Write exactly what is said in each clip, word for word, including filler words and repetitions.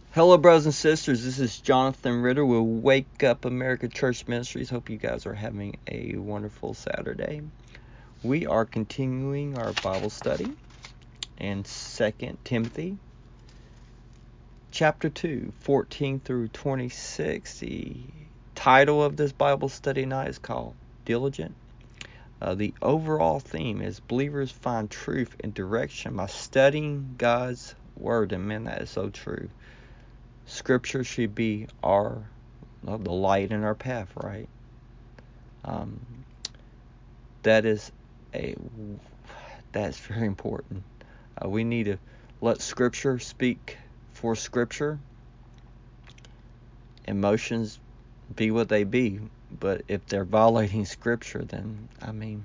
Hello, brothers and sisters. This is Jonathan Ritter with Wake Up America Church Ministries. Hope you guys are having a wonderful Saturday. We are continuing our Bible study in Second Timothy chapter two, fourteen through twenty-six. The title of this Bible study night is called Diligent. Uh, the overall theme is believers find truth and direction by studying God's Word. And man, that is so true. Scripture should be our well, the light in our path, right? Um, that is a that's very important. Uh, we need to let Scripture speak for Scripture. Emotions be what they be, but if they're violating Scripture, then I mean,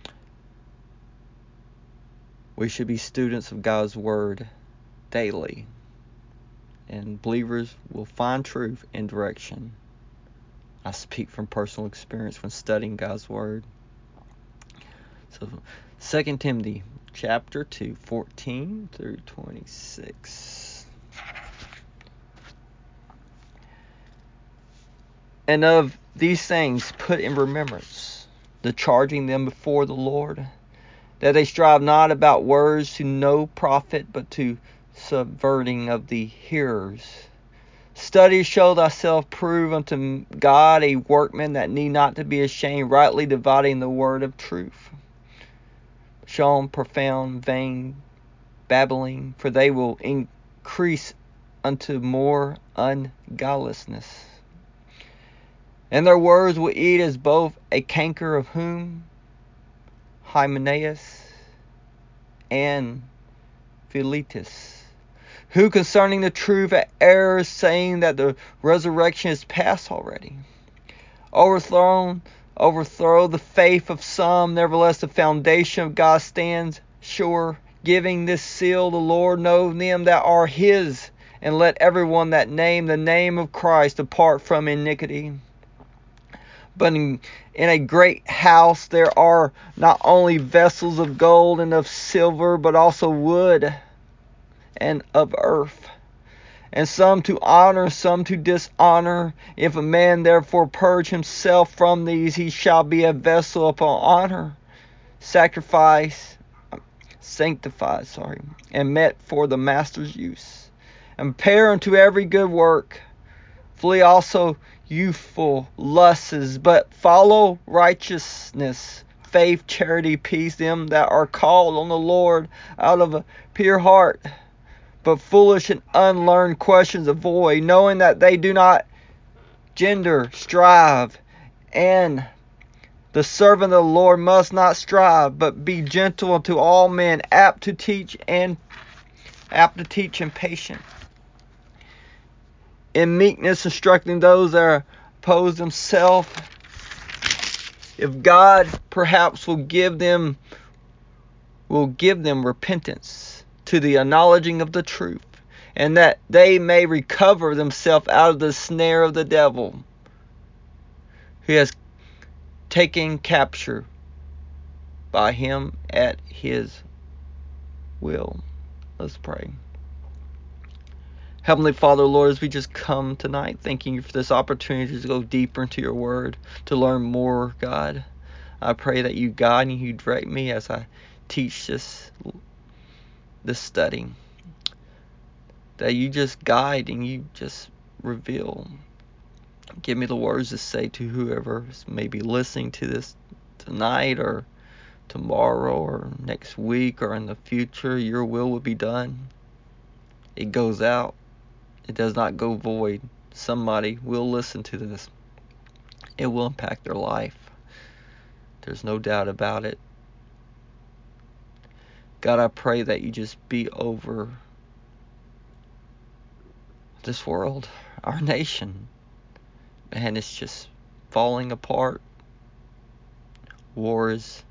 we should be students of God's Word daily. And believers will find truth and direction. I speak from personal experience when studying God's Word. So, Second Timothy chapter two, fourteen through twenty-six. And of these things put in remembrance, the charging them before the Lord, that they strive not about words to no profit, but to subverting of the hearers. Study, show thyself, prove unto God a workman that need not to be ashamed, rightly dividing the word of truth. Shun profound, vain babbling, for they will increase unto more ungodliness. And their words will eat as both a canker, of whom Hymenaeus and Philetus, who concerning the truth at errors, saying that the resurrection is past already, overthrown, overthrow the faith of some. Nevertheless, the foundation of God stands sure, giving this seal: the Lord know them that are his, and let everyone that name the name of Christ depart from iniquity. But in, in a great house there are not only vessels of gold and of silver, but also wood and of earth, and some to honor, some to dishonor. If a man therefore purge himself from these, he shall be a vessel upon honor, sacrifice, sanctified, sorry, and met for the master's use, and prepare unto every good work. Flee also youthful lusts, but follow righteousness, faith, charity, peace, them that are called on the Lord out of a pure heart. But foolish and unlearned questions avoid, knowing that they do not gender strive, and the servant of the Lord must not strive, but be gentle unto all men, apt to teach and apt to teach and patient, in meekness instructing those that oppose themselves, if God perhaps will give them will give them repentance to the acknowledging of the truth, and that they may recover themselves out of the snare of the devil, who has taken capture by him at his will. Let's pray. Heavenly Father, Lord, as we just come tonight, thanking you for this opportunity to go deeper into your word, to learn more, God. I pray that you guide and you direct me as I teach this, this study. That you just guide and you just reveal. Give me the words to say to whoever may be listening to this tonight or tomorrow or next week or in the future. Your will will be done. It goes out. It does not go void. Somebody will listen to this. It will impact their life. There's no doubt about it. God, I pray that you just be over this world, our nation. Man, it's just falling apart. War is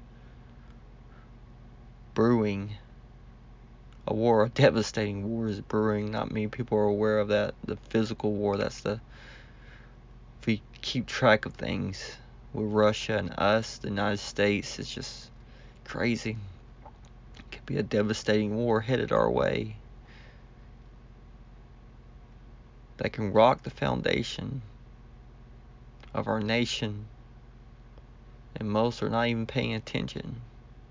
brewing. A war, a devastating war is brewing. Not many people are aware of that. The physical war, that's the, if we keep track of things with Russia and us, the United States, it's just crazy. It could be a devastating war headed our way. that can rock the foundation of our nation, and most are not even paying attention.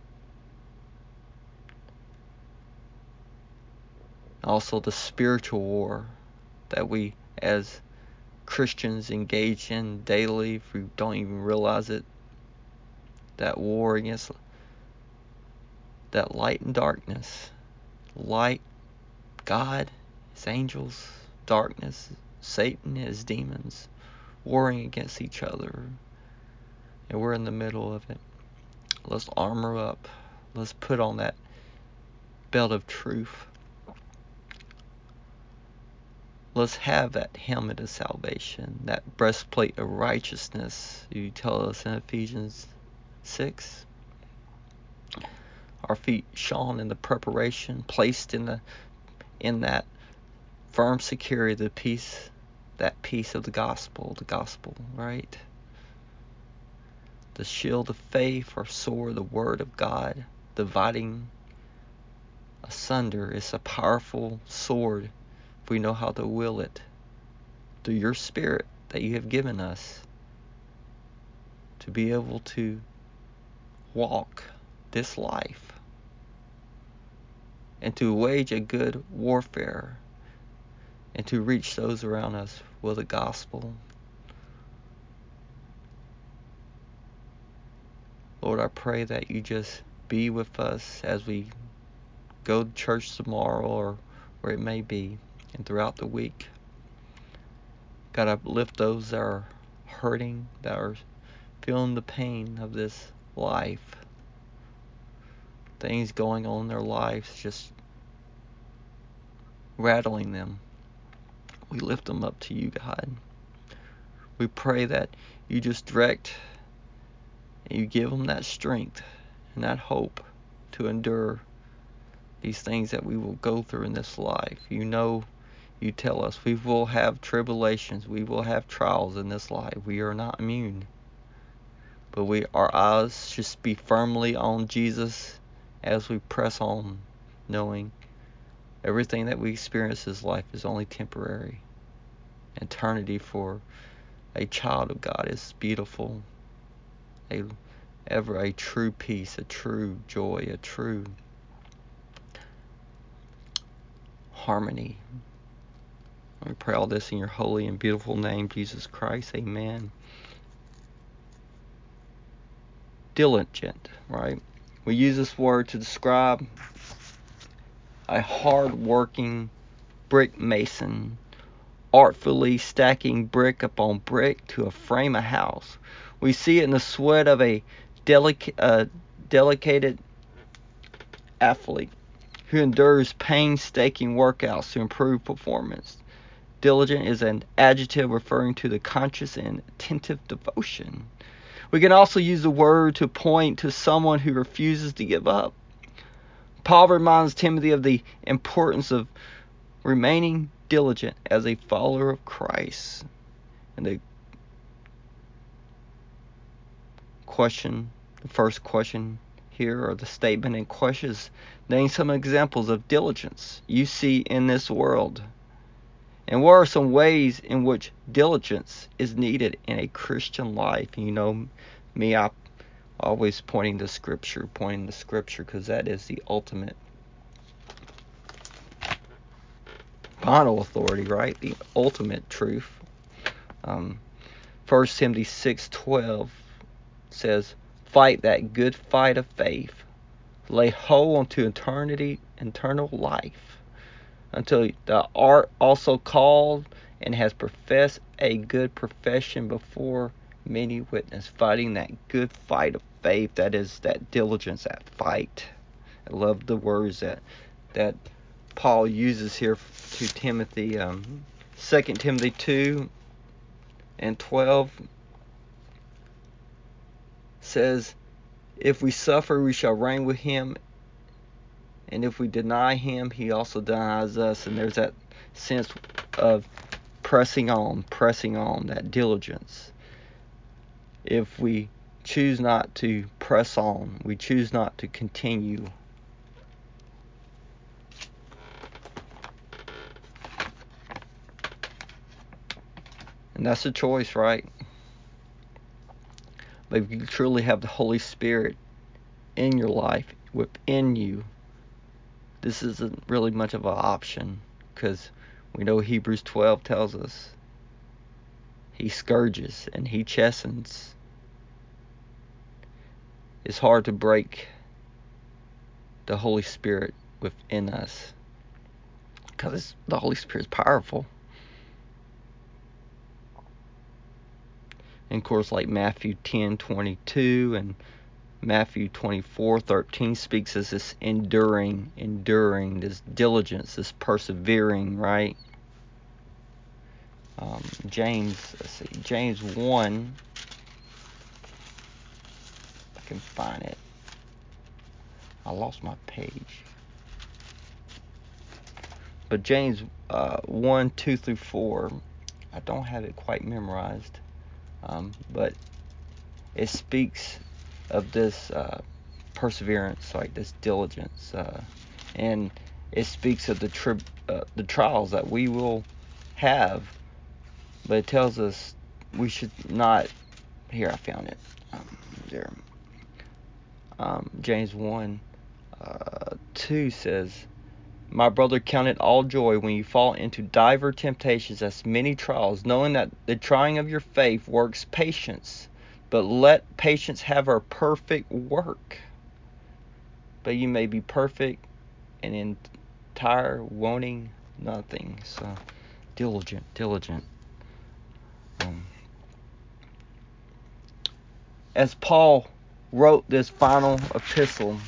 Also, the spiritual war that we as Christians engage in daily, if we don't even realize it. That war against that light and darkness. Light, God, His angels, darkness, Satan, his demons, warring against each other. And we're in the middle of it. Let's armor up. Let's put on that belt of truth. Let's have that helmet of salvation, that breastplate of righteousness. You tell us in Ephesians six. Our feet shone in the preparation, placed in the in that firm security, the peace, that peace of the gospel, the gospel, right? The shield of faith, our sword, the word of God, dividing asunder. Is a powerful sword if we know how to wield it through your spirit that you have given us to be able to walk this life and to wage a good warfare and to reach those around us with the gospel. Lord, I pray that you just be with us as we go to church tomorrow or where it may be and throughout the week. God, I lift those that are hurting, that are feeling the pain of this life. Things going on in their lives just rattling them. We lift them up to you, God. We pray that you just direct and you give them that strength and that hope to endure these things that we will go through in this life. You know, you tell us we will have tribulations, we will have trials in this life. We are not immune. But we, our eyes should be firmly on Jesus as we press on, knowing everything that we experience in this life is only temporary. Eternity for a child of God is beautiful. A, ever a true peace, a true joy, a true harmony. We pray all this in your holy and beautiful name, Jesus Christ. Amen. Diligent, right? We use this word to describe a hard-working brick mason, artfully stacking brick upon brick to a frame a house. We see it in the sweat of a delic- uh, dedicated athlete who endures painstaking workouts to improve performance. Diligent is an adjective referring to the conscious and attentive devotion. We can also use the word to point to someone who refuses to give up. Paul reminds Timothy of the importance of remaining diligent as a follower of Christ. And the question, the first question here, or the statement in question, is name some examples of diligence you see in this world. And what are some ways in which diligence is needed in a Christian life? And you know me, I always pointing to Scripture, pointing to Scripture, because that is the ultimate final authority, right? The ultimate truth. Um, First Timothy six twelve says, fight that good fight of faith. Lay hold unto eternity, eternal life, until thou art also called and has professed a good profession before many witnesses. Fighting that good fight of faith, that is that diligence, that fight. I love the words that that Paul uses here to Timothy. Um, Second Timothy two and twelve says, if we suffer, we shall reign with him, and if we deny him, he also denies us. And there's that sense of pressing on, pressing on, that diligence. If we choose not to press on, we choose not to continue, And that's a choice, right? But if you truly have the Holy Spirit in your life, within you, this isn't really much of an option, because we know Hebrews twelve tells us He scourges and He chastens. It's hard to break the Holy Spirit within us, because the Holy Spirit is powerful. And of course, like Matthew ten twenty-two and Matthew twenty-four thirteen speaks as this enduring, enduring, this diligence, this persevering, right? Um, James, let's see, James one, I can find it. I lost my page. But James uh, one, two through four, I don't have it quite memorized, um, but it speaks of this uh, perseverance, like this diligence, uh, and it speaks of the tri- uh, the trials that we will have, but it tells us we should not. Here, I found it. Um, there, um, James one, uh, two says, "My brother, count it all joy when you fall into divers temptations, as many trials, knowing that the trying of your faith works patience. But let patience have her perfect work, but you may be perfect and entire, wanting nothing." So, diligent, diligent. Um, as Paul wrote this final epistle,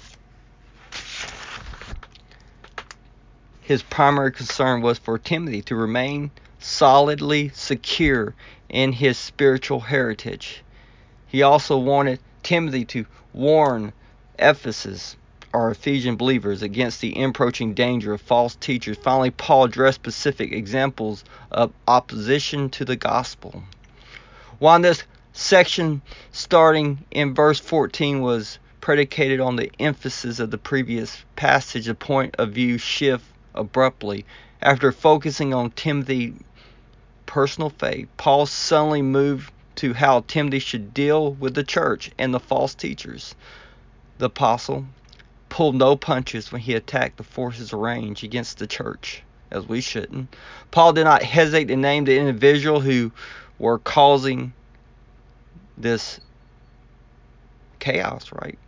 his primary concern was for Timothy to remain solidly secure in his spiritual heritage. He also wanted Timothy to warn Ephesus, or Ephesian believers, against the approaching danger of false teachers. Finally, Paul addressed specific examples of opposition to the gospel. While this section, starting in verse fourteen, was predicated on the emphasis of the previous passage, the point of view shift abruptly. After focusing on Timothy's personal faith, Paul suddenly moved to how Timothy should deal with the church and the false teachers. The apostle pulled no punches when he attacked the forces arranged against the church, as we shouldn't. Paul did not hesitate to name the individual who were causing this chaos, right?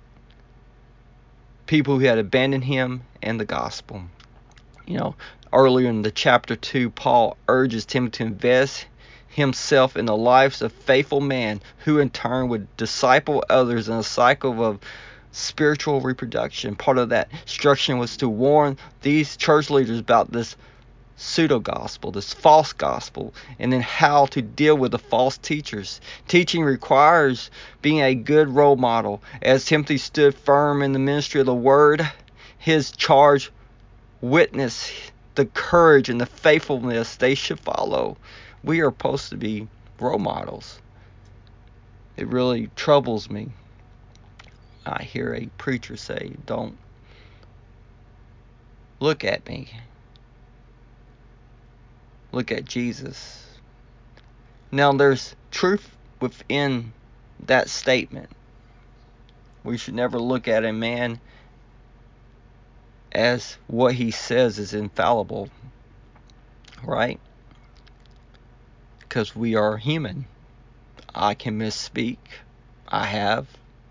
People who had abandoned him and the gospel. You know, earlier in the chapter two, Paul urges Timothy to invest himself in the lives of faithful men who in turn would disciple others in a cycle of spiritual reproduction. Part of that instruction was to warn these church leaders about this pseudo-gospel, this false gospel, and then how to deal with the false teachers. Teaching requires being a good role model. As Timothy stood firm in the ministry of the word, his charge witness the courage and the faithfulness they should follow. We are supposed to be role models. It really troubles me. I hear a preacher say, "Don't look at me. Look at Jesus." Now, there's truth within that statement. We should never look at a man as what he says is infallible, right? Because we are human. I can misspeak. I have.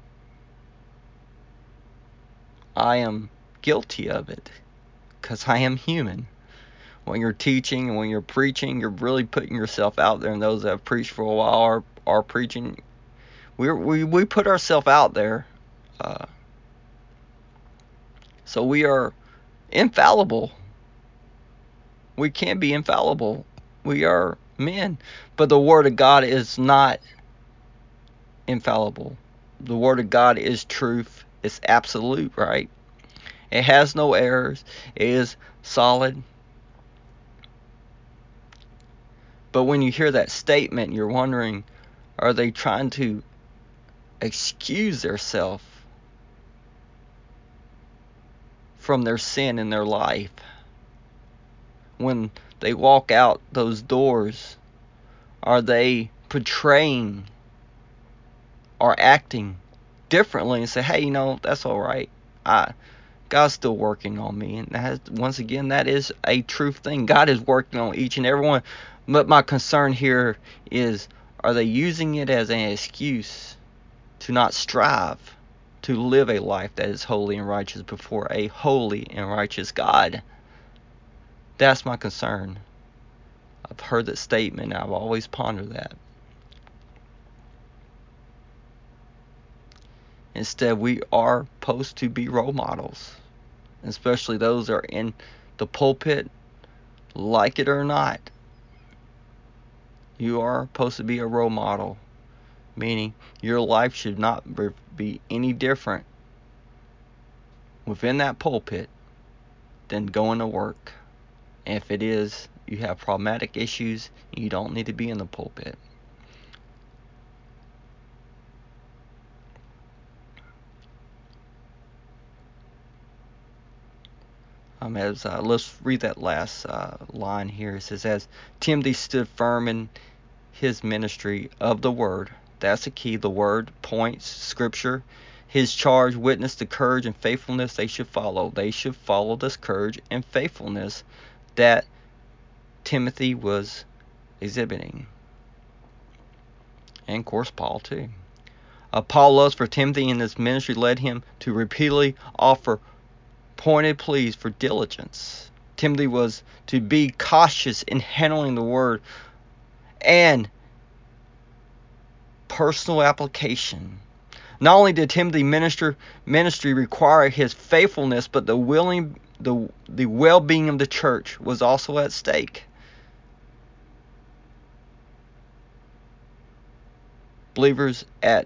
I am guilty of it because I am human. When you're teaching and when you're preaching, you're really putting yourself out there. And those that have preached for a while are, are preaching. We're, we we put ourselves out there. Uh, so we are infallible. We can't be infallible. We are men. But the Word of God is not infallible. The Word of God is truth. It's absolute, right? It has no errors. It is solid. But when you hear that statement, you're wondering, are they trying to excuse themselves from their sin in their life? When they walk out those doors, Are they portraying or acting differently and say, hey, you know, that's all right. I, God's still working on me. And that has, once again, that is a true thing. God is working on each and every one. But my concern here is, are they using it as an excuse to not strive to live a life that is holy and righteous before a holy and righteous God? That's my concern. I've heard that statement. I've always pondered that. Instead, we are supposed to be role models, especially those that are in the pulpit, like it or not. You are supposed to be a role model, meaning your life should not be any different within that pulpit than going to work. And if it is, you have problematic issues, you don't need to be in the pulpit. Um, as uh, let's read that last uh, line here. It says, as Timothy stood firm in his ministry of the word. That's the key. The word points, scripture. His charge, witness to courage and faithfulness they should follow. They should follow this courage and faithfulness that Timothy was exhibiting. And of course, Paul too. Uh, Paul's love for Timothy in his ministry led him to repeatedly offer pointed pleas for diligence. Timothy was to be cautious in handling the word and personal application. Not only did Timothy minister ministry require his faithfulness, but the willing the the well-being of the church was also at stake. Believers at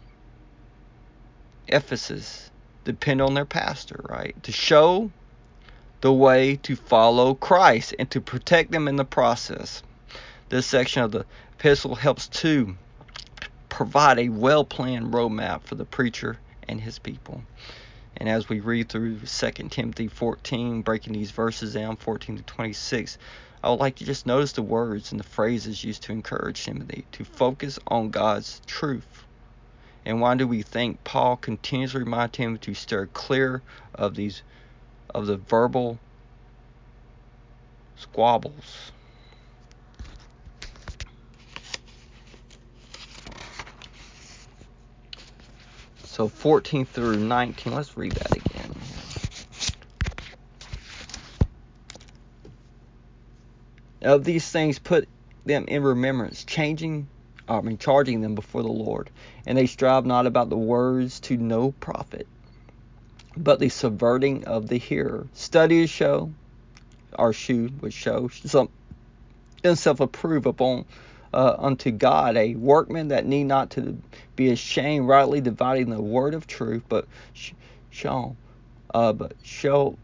Ephesus depend on their pastor, right, to show the way to follow Christ and to protect them in the process. This section of the epistle helps to provide a well-planned roadmap for the preacher and his people. And as we read through Second Timothy fourteen, breaking these verses down, fourteen to twenty-six, I would like to just notice the words and the phrases used to encourage Timothy to focus on God's truth. And why do we think Paul continues to remind Timothy to steer clear of these, of the verbal squabbles? So fourteen through nineteen, let's read that again. Of these things put them in remembrance, changing, I mean, charging them before the Lord. And they strive not about the words to no profit, but the subverting of the hearer. Study to show, or shew, would show, some himself approved upon uh, unto God, a workman that need not to be ashamed, rightly dividing the word of truth, but sh- show, uh, but show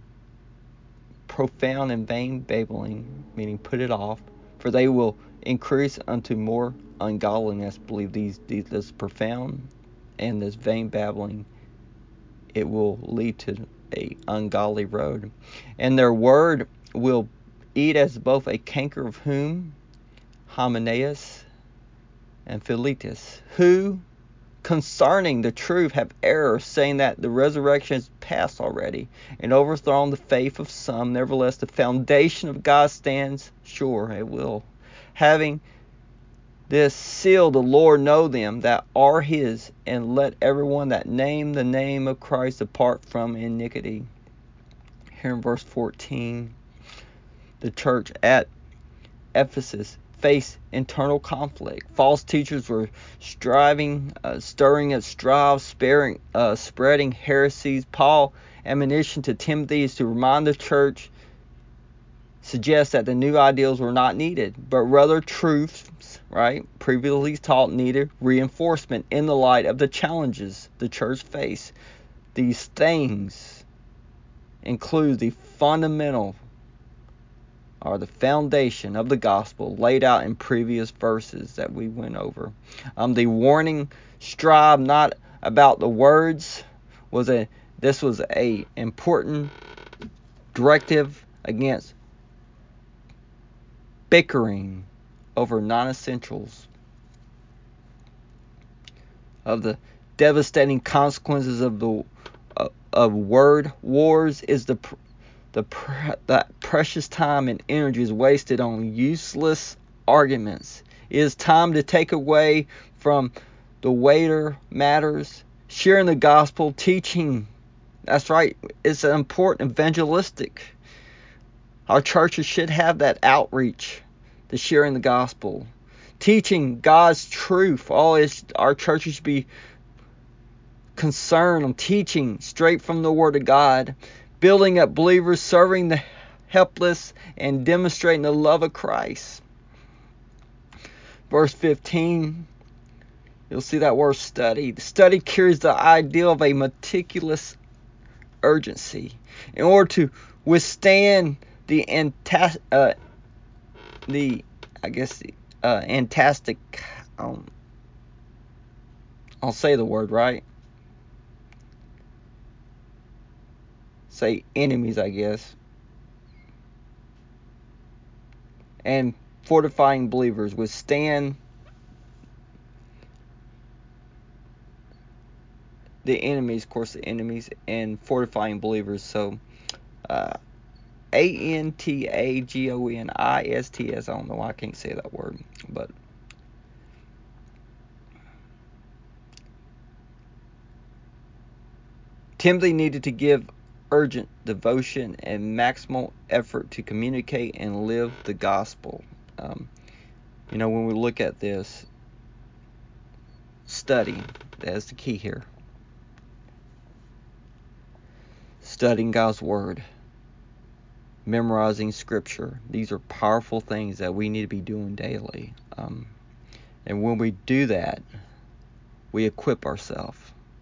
profound and vain babbling, meaning put it off, for they will increase unto more ungodliness. Believe these, these this profound and this vain babbling, it will lead to a ungodly road, and their word will eat as both a canker, of whom Hymenaeus and Philetus, who concerning the truth have error, saying that the resurrection is past already, and overthrown the faith of some. Nevertheless, the foundation of God stands sure, it will. Having this seal, the Lord know them that are his, and let everyone that name the name of Christ depart from iniquity. Here in verse fourteen, the church at Ephesus faced internal conflict. False teachers were striving, uh, stirring at strife, sparing, uh, spreading heresies. Paul's admonition to Timothy is to remind the church, suggests that the new ideals were not needed, but rather truths, right, previously taught needed reinforcement in the light of the challenges the church faced. These things include the fundamental are the foundation of the gospel laid out in previous verses that we went over. Um, the warning, strive not about the words, was a this was a important directive against bickering over non-essentials of the devastating consequences of the uh, of word wars is the the that precious time and energy is wasted on useless arguments. It is time to take away from the weightier matters, sharing the gospel, teaching. That's right. It's an important evangelistic. Our churches should have that outreach, the sharing the gospel, teaching God's truth. All is our churches should be concerned on teaching straight from the Word of God, building up believers, serving the helpless, and demonstrating the love of Christ. Verse fifteen, you'll see that word study. The study carries the idea of a meticulous urgency. In order to withstand the antas- uh, the I guess the uh, antastic, um, I'll say the word right. Say enemies, I guess. And fortifying believers, withstand the enemies, of course, the enemies, and fortifying believers. So, uh, A N T A G O N I S T S. I don't know why I can't say that word, but Timothy needed to give urgent devotion and maximal effort to communicate and live the gospel. Um, you know, when we look at this, study, that's the key here. Studying God's Word, memorizing Scripture. These are powerful things that we need to be doing daily. Um, and when we do that, we equip ourselves.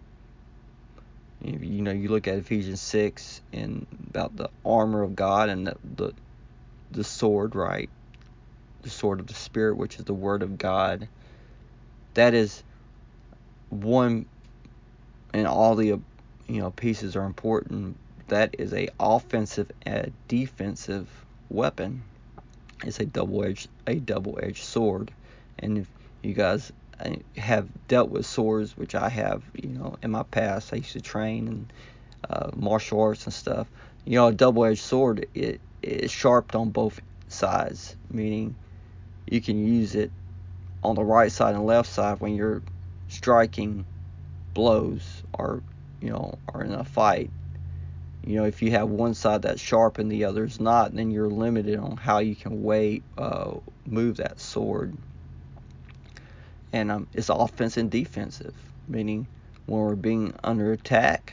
You know, you look at Ephesians six and about the armor of God and the, the the sword, right? The sword of the Spirit, which is the Word of God. That is one, and all the you know pieces are important. That is a offensive and defensive weapon. It's a double-edged a double-edged sword, and if you guys have dealt with swords, which I have, you know, in my past, I used to train and uh, martial arts and stuff. You know, a double-edged sword, it is sharp on both sides, meaning you can use it on the right side and left side when you're striking blows or, you know, or in a fight. You know, if you have one side that's sharp and the other's not, then you're limited on how you can way uh, move that sword. And um, it's offensive and defensive, meaning when we're being under attack,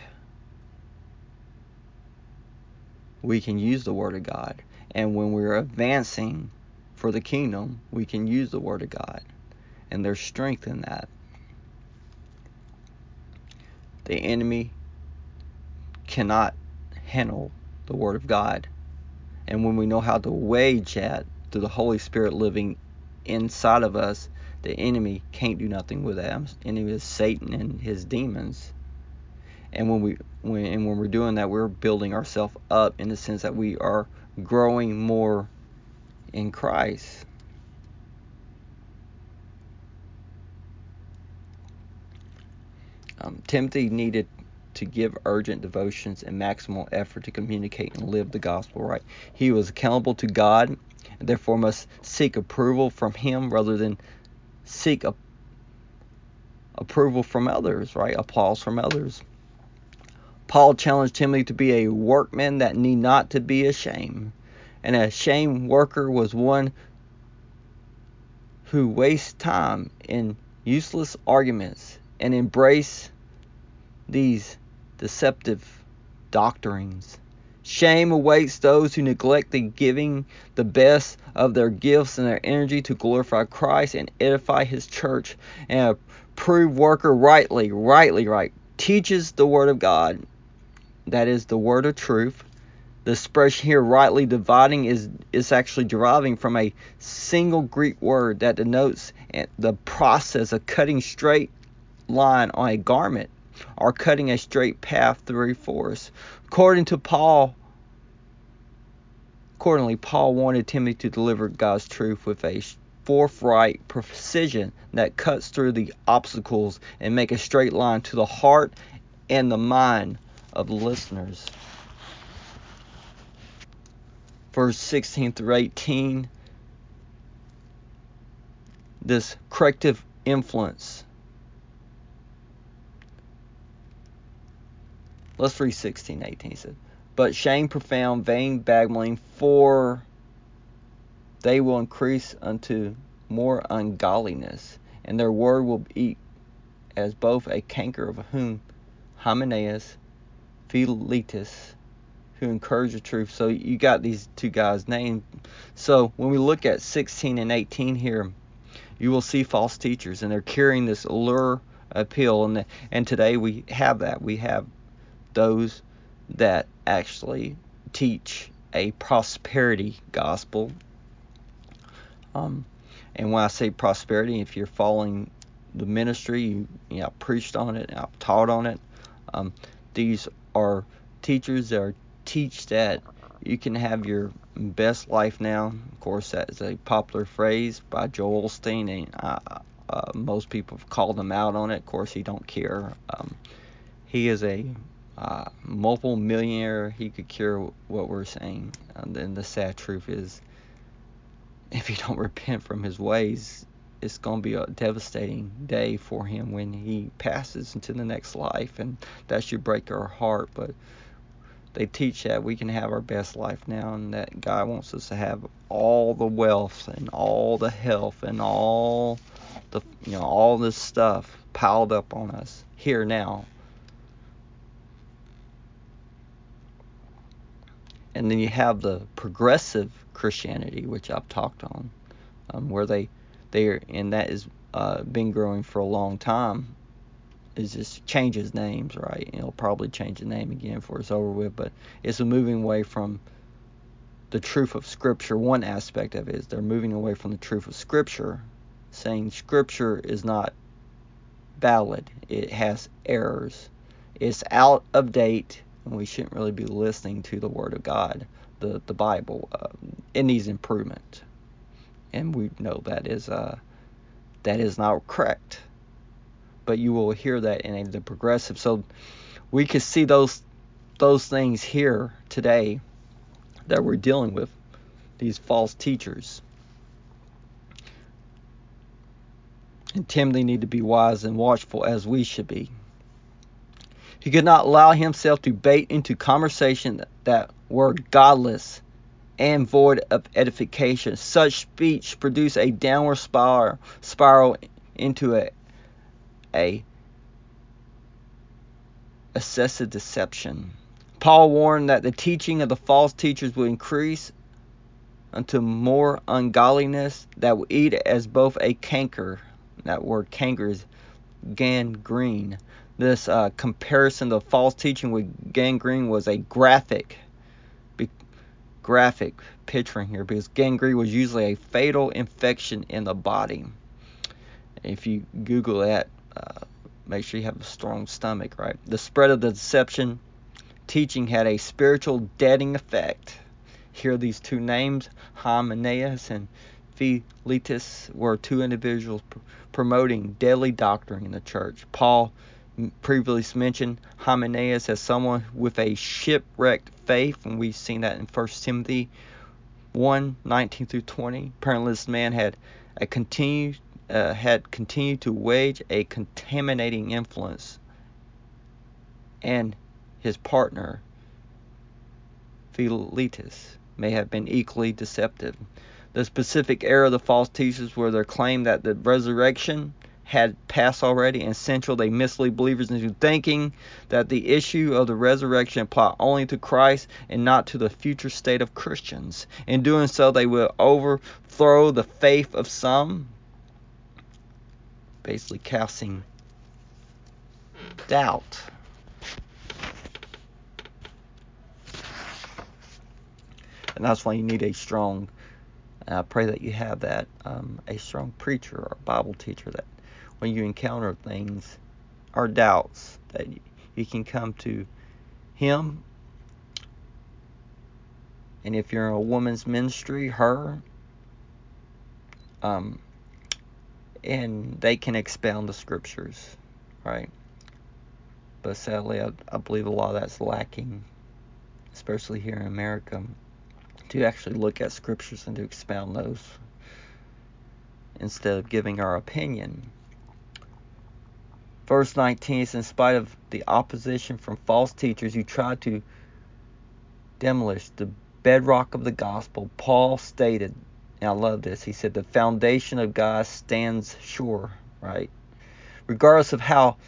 we can use the Word of God. And when we're advancing for the kingdom, we can use the Word of God. And there's strength in that. The enemy cannot handle the Word of God. And when we know how to wage that through the Holy Spirit living inside of us, the enemy can't do nothing with that. The enemy is Satan and his demons. And when we when and when we're doing that, we're building ourselves up in the sense that we are growing more in Christ. Um, Timothy needed to give urgent devotions and maximal effort to communicate and live the gospel right. He was accountable to God, and therefore must seek approval from Him rather than seek a, approval from others, right? Applause from others. Paul challenged Timothy to be a workman that need not to be ashamed. And a ashamed worker was one who wastes time in useless arguments and embrace these deceptive doctrines. Shame awaits those who neglect the giving the best of their gifts and their energy to glorify Christ and edify His church. And a proved worker rightly, rightly, right, teaches the Word of God. That is the word of truth. The expression here, rightly dividing, is, is actually deriving from a single Greek word that denotes the process of cutting straight line on a garment or cutting a straight path through a forest. According to Paul, accordingly, Paul wanted Timothy to deliver God's truth with a forthright precision that cuts through the obstacles and make a straight line to the heart and the mind of the listeners. Verse sixteen through eighteen, this corrective influence. Let's read sixteen, eighteen. He said, but shame profound, vain babbling, for they will increase unto more ungodliness, and their word will eat as both a canker, of whom Hymenaeus, Philetus, who encourage the truth. So you got these two guys named. So when we look at sixteen and eighteen here, you will see false teachers, and they're carrying this allure appeal. And and today we have that. We have those that actually teach a prosperity gospel. Um, and when I say prosperity, if you're following the ministry, you, you know, I've preached on it, I've taught on it. Um, these are teachers that are teach that you can have your best life now. Of course, that is a popular phrase by Joel Osteen, and I, uh, most people have called him out on it. Of course, he don't care. Um, he is a uh, multiple millionaire. He could cure what we're saying. And then the sad truth is, if he don't repent from his ways, it's going to be a devastating day for him when he passes into the next life, and that should break our heart. But they teach that we can have our best life now, and that God wants us to have all the wealth and all the health and all the, you know, all this stuff piled up on us here now. And then you have the progressive Christianity, which I've talked on, um, where they they and that has uh, been growing for a long time. Is just changes names, right? It'll probably change the name again before it's over with, but it's a moving away from the truth of Scripture. One aspect of it is they're moving away from the truth of Scripture, saying Scripture is not valid. It has errors. It's out of date, and we shouldn't really be listening to the Word of God, the the Bible. Uh, it needs improvement, and we know that is uh that is not correct. But you will hear that in a, the progressive. So we can see those those things here today that we're dealing with, these false teachers. And Timothy need to be wise and watchful as we should be. He could not allow himself to bait into conversation that, that were godless and void of edification. Such speech produced a downward spiral, spiral into a, a excessive deception. Paul warned that the teaching of the false teachers will increase unto more ungodliness that will eat as both a canker. That word canker is gangrene. This uh, comparison of false teaching with gangrene was a graphic, be, graphic picturing here, because gangrene was usually a fatal infection in the body. If you Google that, uh, make sure you have a strong stomach, right? The spread of the deception teaching had a spiritual deadening effect. Here, these two names, Hymenaeus and Philetus, were two individuals pr- promoting deadly doctrine in the church. Paul previously mentioned Hymenaeus as someone with a shipwrecked faith, and we've seen that in First Timothy one, nineteen through twenty. Apparently, this man had a continued uh, had continued to wage a contaminating influence, and his partner Philetus may have been equally deceptive. The specific error of the false teachers were their claim that the resurrection had passed already, and central they mislead believers into thinking that the issue of the resurrection applied only to Christ and not to the future state of Christians. In doing so, they will overthrow the faith of some, basically casting doubt. And that's why you need a strong, and I pray that you have that, um, a strong preacher or Bible teacher, that when you encounter things or doubts, that you can come to him. And if you're in a woman's ministry, her, Um, and they can expound the scriptures, right? But sadly, I, I believe a lot of that's lacking, especially here in America, to actually look at scriptures and to expound those instead of giving our opinion. Verse nineteen is, in spite of the opposition from false teachers who tried to demolish the bedrock of the gospel, Paul stated, and I love this, he said, the foundation of God stands sure, right? Regardless of how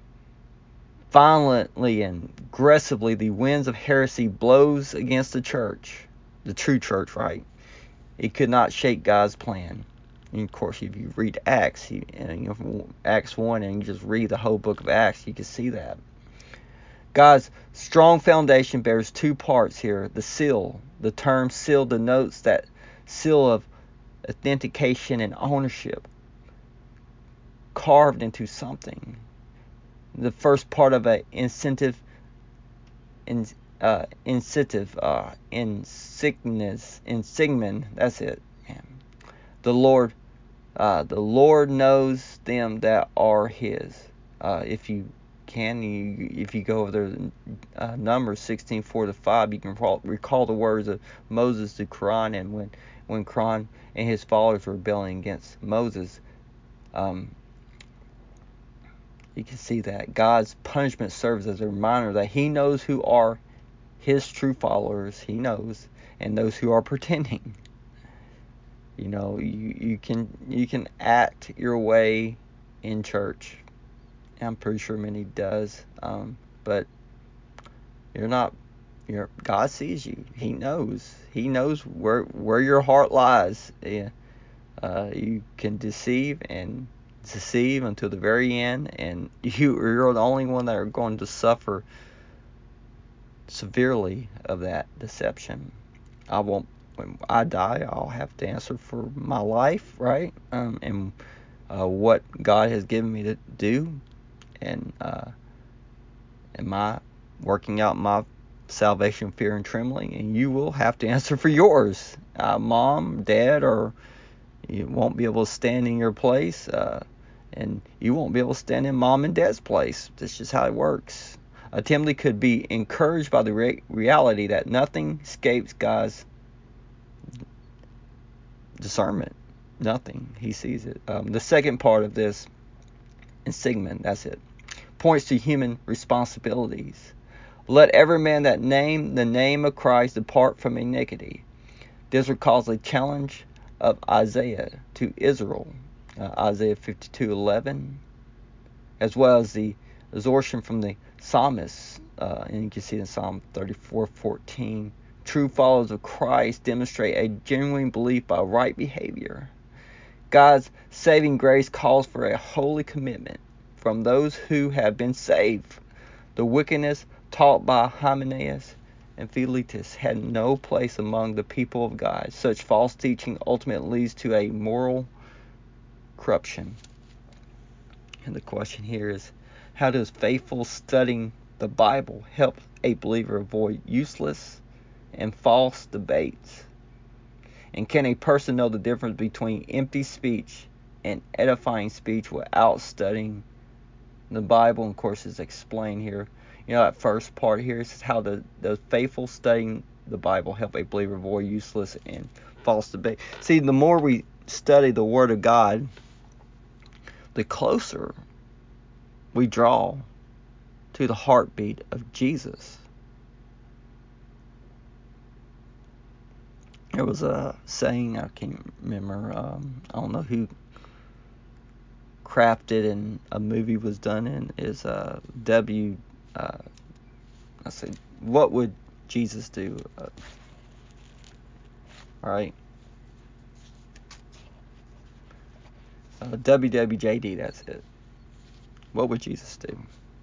violently and aggressively the winds of heresy blows against the church, the true church, right? It could not shake God's plan. And of course, if you read Acts, you, you know, Acts one, and you just read the whole book of Acts, you can see that. God's strong foundation bears two parts here. The seal. The term seal denotes that seal of authentication and ownership carved into something. The first part of an incentive, in, uh, incentive, uh, insignis, insigmen. That's it. Man. The Lord, uh, the Lord knows them that are His. Uh, if you can, you, if you go over there, uh, Numbers sixteen four to five, you can recall, recall the words of Moses to Quran, and when when Quran and his followers were rebelling against Moses. Um, You can see that God's punishment serves as a reminder that He knows who are His true followers. He knows, and those who are pretending. You know, you, you can you can act your way in church. I'm pretty sure many does, um, but you're not. You're, God sees you. He knows. He knows where where your heart lies. Yeah. Uh, you can deceive and deceive until the very end, and you, you're the only one that are going to suffer severely of that deception. I won't, when I die, I'll have to answer for my life, right? Um, and uh, what God has given me to do, and uh, and my working out my salvation, fear, and trembling, and you will have to answer for yours, uh, mom, dad, or you won't be able to stand in your place, uh, and you won't be able to stand in mom and dad's place. That's just how it works. Uh, Timothy could be encouraged by the re- reality that nothing escapes God's discernment. Nothing. He sees it. Um, the second part of this, insigment, that's it, points to human responsibilities. Let every man that name the name of Christ depart from iniquity. This recalls a challenge of Isaiah to Israel, uh, Isaiah fifty-two eleven, as well as the exhortation from the psalmist, uh, and you can see in Psalm thirty-four fourteen. True followers of Christ demonstrate a genuine belief by right behavior. God's saving grace calls for a holy commitment from those who have been saved. The wickedness taught by Hymenaeus and Philetus had no place among the people of God. Such false teaching ultimately leads to a moral corruption. And the question here is, how does faithful studying the Bible help a believer avoid useless and false debates? And can a person know the difference between empty speech and edifying speech without studying the Bible? And of course, is explained here. You know, that first part here is how the, the faithful studying the Bible help a believer avoid useless and false debate. See, the more we study the Word of God, the closer we draw to the heartbeat of Jesus. There was a saying, I can't remember, um, I don't know who crafted and a movie was done in, is uh, W, uh, I said, what would Jesus do? Uh, right? Uh, W W J D, that's it. What would Jesus do?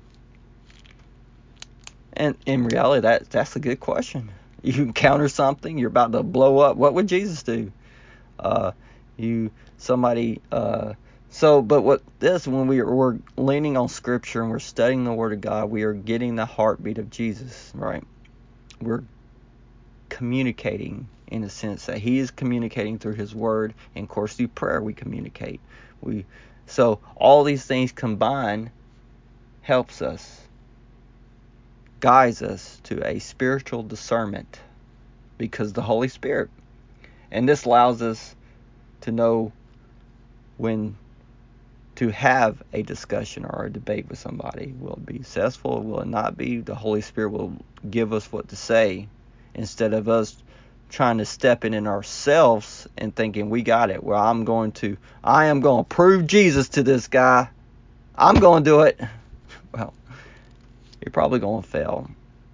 And in reality, that that's a good question. You encounter something, you're about to blow up. What would Jesus do? Uh, you somebody. Uh, so, but what this when we are, we're leaning on Scripture and we're studying the Word of God, we are getting the heartbeat of Jesus. Right? We're communicating in the sense that He is communicating through His Word, and of course through prayer we communicate. We so all these things combined helps us, guides us to a spiritual discernment, because the Holy Spirit, and this allows us to know when to have a discussion or a debate with somebody. Will it be successful? Will it not be? The Holy Spirit will give us what to say instead of us trying to step in in ourselves and thinking we got it. Well, I'm going to, I am going to prove Jesus to this guy. I'm going to do it. Well, you're probably going to fail.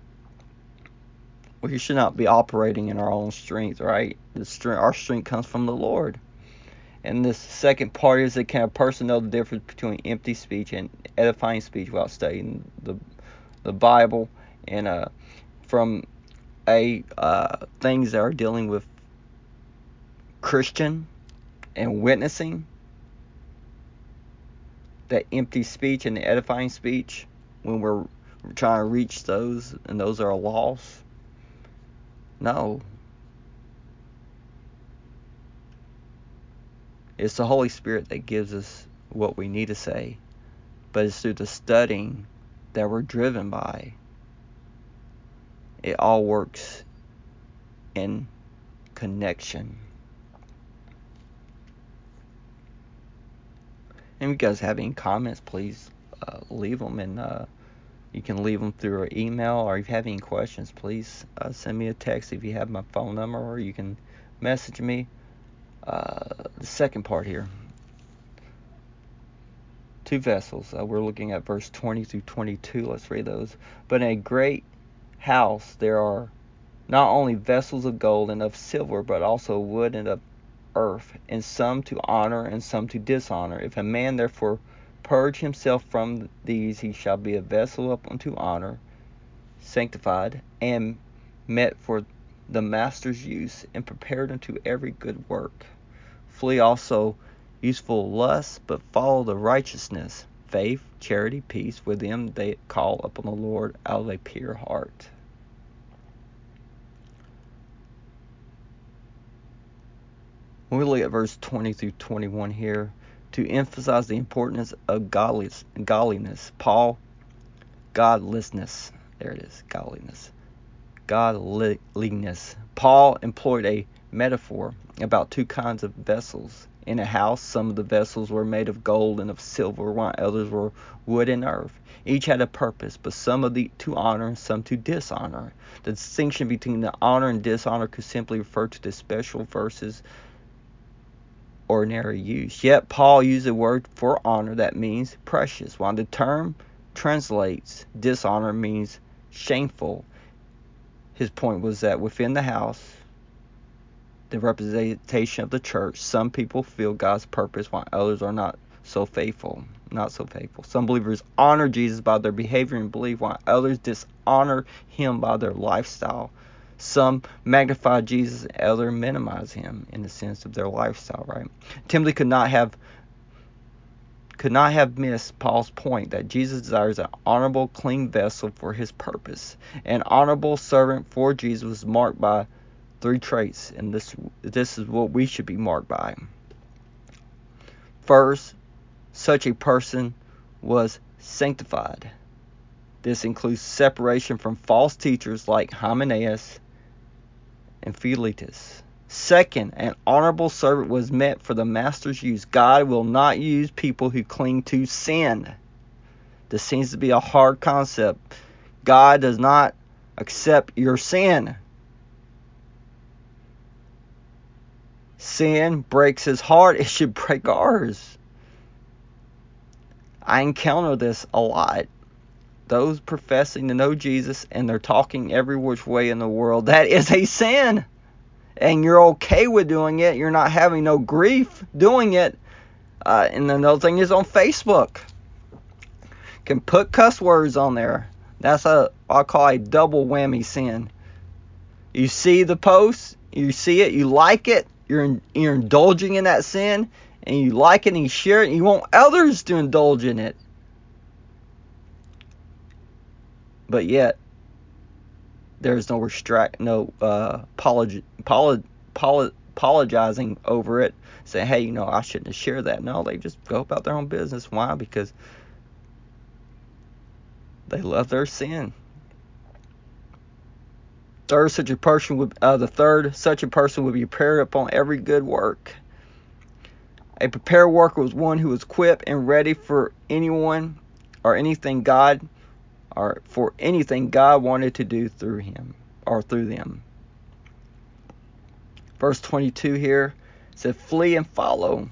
We should not be operating in our own strength, right? The strength, our strength comes from the Lord. And this second part is that can a person know the difference between empty speech and edifying speech without studying the the Bible, and uh, from a uh, things that are dealing with Christian and witnessing, that empty speech and the edifying speech, when we're trying to reach those and those are lost. No. It's the Holy Spirit that gives us what we need to say, but it's through the studying that we're driven by. It all works in connection. And if you guys have any comments, please uh, leave them, and uh, you can leave them through our email, or if you have any questions, please uh, send me a text if you have my phone number, or you can message me. Uh, the second part here, two vessels. Uh, we're looking at verse twenty through twenty-two. Let's read those. But in a great house there are not only vessels of gold and of silver, but also wood and of earth, and some to honor and some to dishonor. If a man therefore purge himself from these, he shall be a vessel up unto honor, sanctified, and met for the master's use, and prepared unto every good work. Flee also useful lusts, but follow the righteousness, faith, charity, peace with them that call upon the Lord out of a pure heart. When we look at verse twenty through twenty-one here, to emphasize the importance of godliness, godliness, Paul, godlessness, there it is, godliness, godliness. Paul employed a metaphor about two kinds of vessels. In a house, some of the vessels were made of gold and of silver, while others were wood and earth. Each had a purpose, but some of the to honor and some to dishonor. The distinction between the honor and dishonor could simply refer to the special verses ordinary use. Yet Paul used a word for honor that means precious, while the term translates dishonor means shameful. His point was that within the house, the representation of the church, some people feel God's purpose while others are not so faithful. Not so faithful. Some believers honor Jesus by their behavior and belief, while others dishonor Him by their lifestyle. Some magnify Jesus and others minimize Him in the sense of their lifestyle, right? Timothy could not have could not have missed Paul's point that Jesus desires an honorable, clean vessel for His purpose. An honorable servant for Jesus was marked by three traits, and this this is what we should be marked by. First, such a person was sanctified. This includes separation from false teachers like Hymenaeus and Philetus. Second, an honorable servant was meant for the master's use. God will not use people who cling to sin. This seems to be a hard concept. God does not accept your sin. Sin breaks His heart. It should break ours. I encounter this a lot. Those professing to know Jesus and they're talking every which way in the world, that is a sin. And you're okay with doing it. You're not having no grief doing it. Uh, and another thing is on Facebook. Can put cuss words on there. That's a, I'll call a double whammy sin. You see the post, you see it, you like it, you're you're indulging in that sin, and you like it and you share it, and you want others to indulge in it. But yet, there's no restract, no uh, apology, apolo- apolo- apologizing over it. Say, hey, you know, I shouldn't have shared that. No, they just go about their own business. Why? Because they love their sin. Third, such a person would, uh, the third, such a person would be prepared upon every good work. A prepared worker was one who was equipped and ready for anyone or anything God, or for anything God wanted to do through him or through them. Verse twenty-two here said, flee and follow.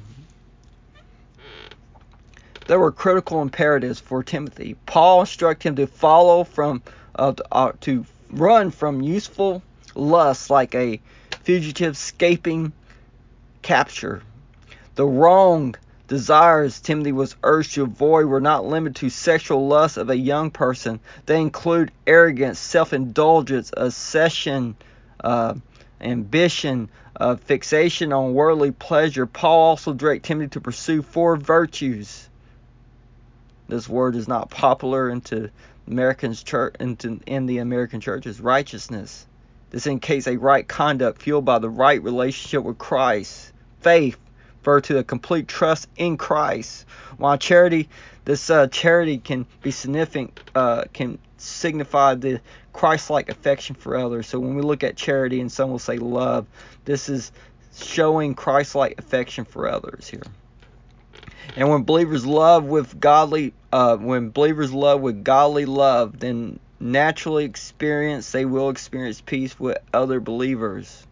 There were critical imperatives for Timothy. Paul instructed him to follow from, uh, to, uh, to run from useful lusts like a fugitive escaping capture. The wrong desires Timothy was urged to avoid were not limited to sexual lust of a young person. They include arrogance, self-indulgence, obsession, uh, ambition, uh, fixation on worldly pleasure. Paul also directed Timothy to pursue four virtues. This word is not popular into Americans church into in the American churches. Righteousness. This indicates a right conduct fueled by the right relationship with Christ. Faith, refer to a complete trust in Christ. While charity, this uh, charity can be significant, uh, can signify the Christ-like affection for others. So when we look at charity, and some will say love, this is showing Christ-like affection for others here. And when believers love with godly, uh, when believers love with godly love, then naturally experience, they will experience peace with other believers.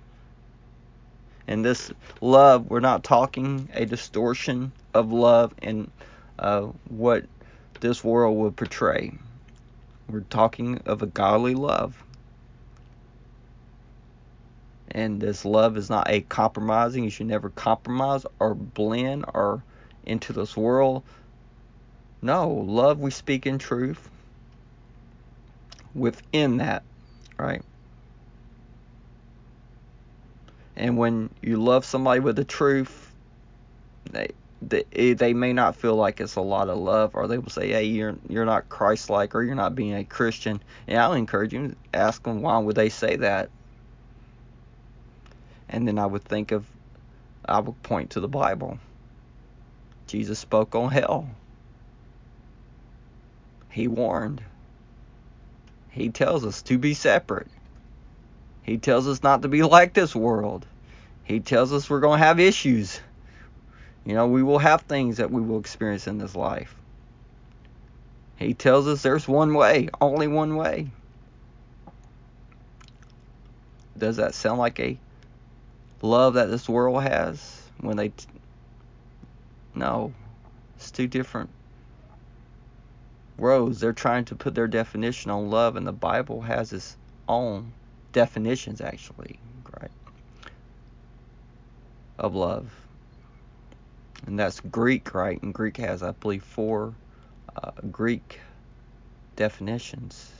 And this love, we're not talking a distortion of love and uh, what this world would portray. We're talking of a godly love. And this love is not a compromising. You should never compromise or blend or into this world. No, love we speak in truth. Within that, right? And when you love somebody with the truth, they they, they may not feel like it's a lot of love, or they will say, hey, you're you're not Christ-like, or you're not being a Christian. And I'll encourage you to ask them, why would they say that? And then I would think of, I would point to the Bible. Jesus spoke on hell. He warned. He tells us to be separate. He tells us not to be like this world. He tells us we're going to have issues. You know, we will have things that we will experience in this life. He tells us there's one way, only one way. Does that sound like a love that this world has? When they, t- no, it's two different roads. They're trying to put their definition on love, and the Bible has its own definitions, actually, right, of love. And that's Greek, right? And Greek has, I believe, four uh, Greek definitions.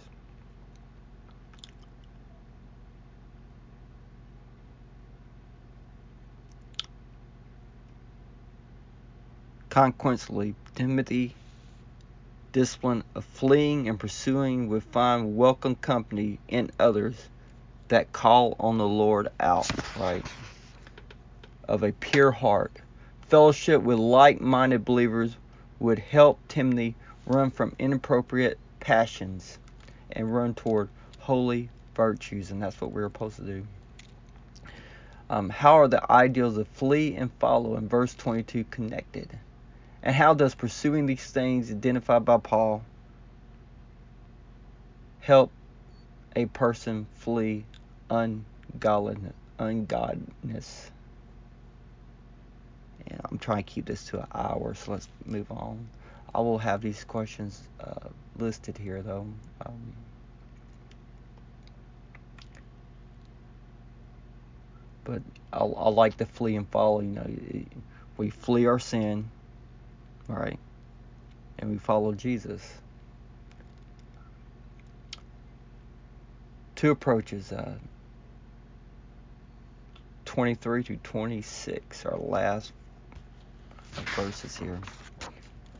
Consequently, Timothy discipline of fleeing and pursuing would find welcome company in others that call on the Lord out, right? Of a pure heart. Fellowship with like-minded believers would help Timothy run from inappropriate passions and run toward holy virtues, and that's what we're supposed to do. Um, how are the ideals of flee and follow in verse twenty-two connected? And how does pursuing these things identified by Paul help a person flee ungodliness? ungodliness? And I'm trying to keep this to an hour, so let's move on. I will have these questions uh, listed here, though. Um, but I, I like to flee and follow. You know, we flee our sin, right, and we follow Jesus. Two approaches. Uh, twenty-three to twenty-six, our last verses here.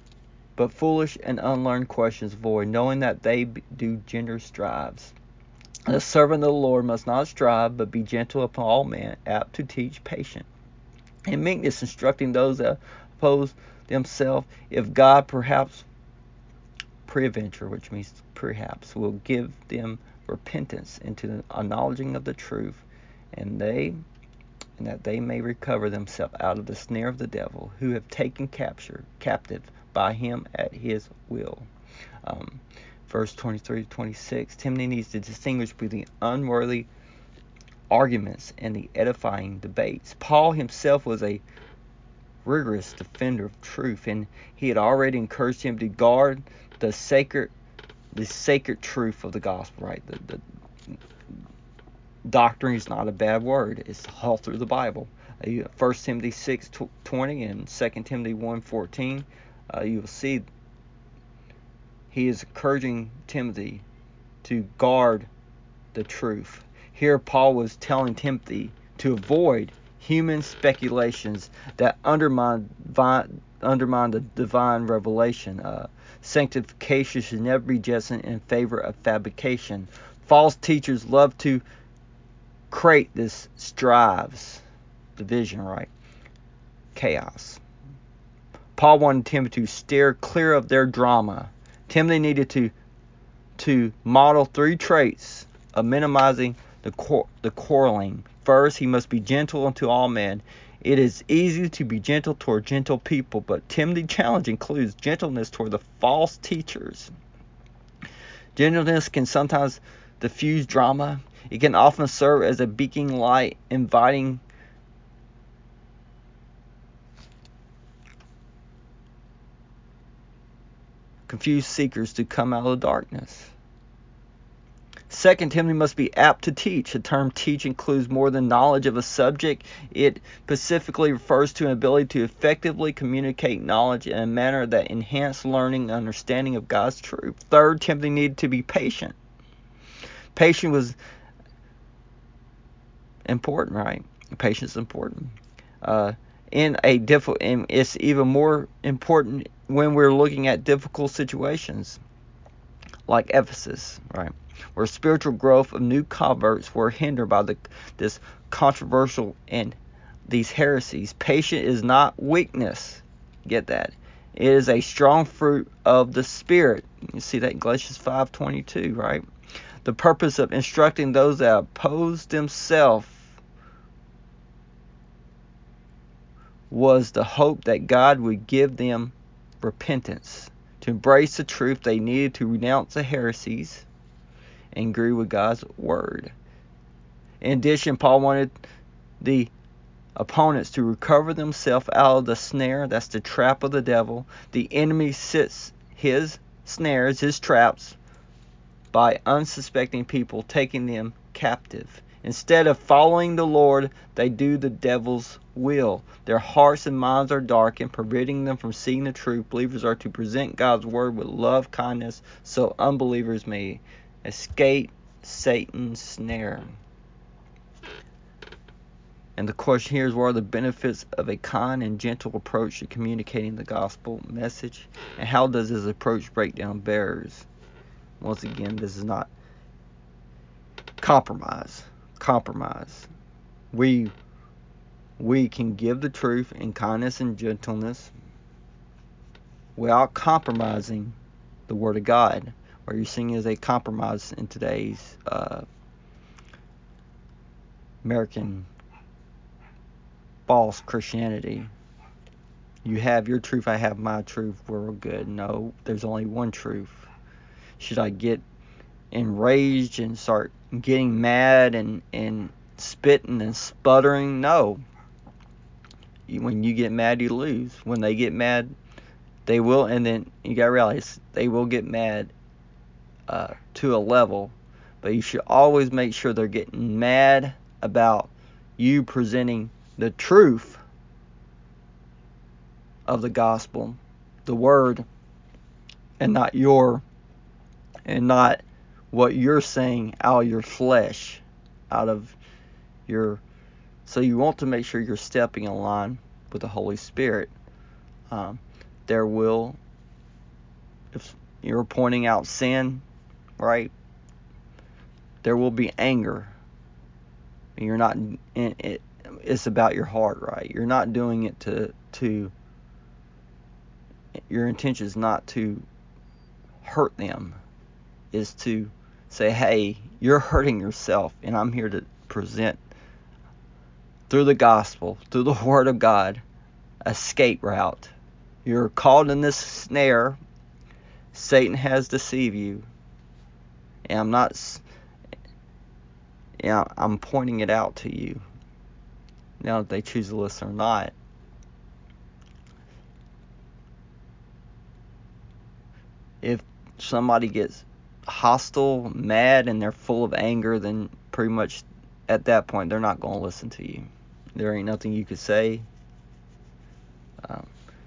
But foolish and unlearned questions avoid, knowing that they do gender strives. The servant of the Lord must not strive, but be gentle upon all men, apt to teach, patient, and meekness, instructing those that oppose themselves, if God perhaps peradventure, which means perhaps, will give them repentance into the acknowledging of the truth, and they and that they may recover themselves out of the snare of the devil, who have taken capture captive by him at his will. Um, verse twenty-three to twenty-six, Timothy needs to distinguish between the unworthy arguments and the edifying debates. Paul himself was a rigorous defender of truth, and he had already encouraged him to guard the sacred the sacred truth of the gospel, right? The, the doctrine is not a bad word. It's all through the Bible. Uh, First Timothy six twenty and Second Timothy one fourteen, uh, you will see he is encouraging Timothy to guard the truth. Here Paul was telling Timothy to avoid human speculations that undermine undermine the divine revelation. Uh, sanctification should never be just in favor of fabrication. False teachers love to create this strives, division, right? Chaos. Paul wanted Timothy to steer clear of their drama. Timothy needed to to model three traits of minimizing the quar- the quarreling. First, he must be gentle unto all men. It is easy to be gentle toward gentle people, but Timothy's challenge includes gentleness toward the false teachers. Gentleness can sometimes diffuse drama. It can often serve as a beacon light, inviting confused seekers to come out of the darkness. Second, Timothy must be apt to teach. The term teach includes more than knowledge of a subject. It specifically refers to an ability to effectively communicate knowledge in a manner that enhances learning and understanding of God's truth. Third, Timothy needed to be patient. Patience was important, right? Patience is important. Uh, in a difficult, and it's even more important when we're looking at difficult situations, like Ephesus, right, where spiritual growth of new converts were hindered by the this controversial and these heresies. Patience is not weakness. Get that? It is a strong fruit of the Spirit. You see that in Galatians five twenty-two, right? The purpose of instructing those that oppose themselves was the hope that God would give them repentance. To embrace the truth, they needed to renounce the heresies and agree with God's word. In addition, Paul wanted the opponents to recover themselves out of the snare. That's the trap of the devil. The enemy sets his snares, his traps, by unsuspecting people, taking them captive. Instead of following the Lord, they do the devil's will. Their hearts and minds are darkened, preventing them from seeing the truth. Believers are to present God's word with love, kindness, so unbelievers may escape Satan's snare. And the question here is, what are the benefits of a kind and gentle approach to communicating the gospel message? And how does this approach break down barriers? Once again, this is not compromise. Compromise. We we can give the truth in kindness and gentleness without compromising the Word of God. What you're seeing is a compromise in today's uh, American false Christianity. You have your truth, I have my truth, we're good. No, there's only one truth. Should I get enraged and start getting mad and, and spitting and sputtering? No. When you get mad, you lose. When they get mad, they will, and then you gotta realize they will get mad uh, to a level, but you should always make sure they're getting mad about you presenting the truth of the gospel, the word, and not your, and not what you're saying out of your flesh, out of your. So you want to make sure you're stepping in line with the Holy Spirit. Um, there will, if you're pointing out sin, right, there will be anger. You're not. It, it's about your heart, right? You're not doing it to to. Your intention is not to hurt them. Is to say, hey, you're hurting yourself, and I'm here to present through the gospel, through the word of God, a escape route. You're caught in this snare. Satan has deceived you. And I'm not, yeah, I'm pointing it out to you. Now, if they choose to listen or not. If somebody gets hostile, mad, and they're full of anger, then pretty much at that point, they're not going to listen to you. There ain't nothing you could say. Um,